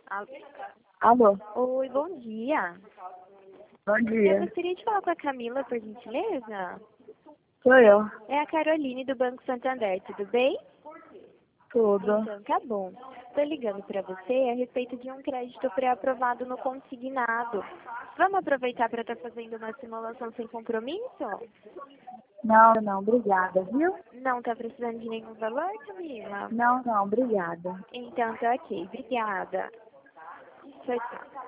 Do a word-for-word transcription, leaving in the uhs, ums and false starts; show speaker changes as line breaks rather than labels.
Al-
Alô,
Oi, bom dia.
bom
Eu
dia.
gostaria de falar com a Camila, por gentileza.
Sou eu.
É a Caroline do Banco Santander, tudo bem?
Tudo.
Então, tá bom. Estou ligando para você a respeito de um crédito pré-aprovado no consignado. Vamos aproveitar para estar fazendo uma simulação sem compromisso?
Não, não, obrigada, viu?
Não está precisando de nenhum valor, Camila?
Não, não, obrigada.
Então, tá ok. Obrigada. Tchau, tchau.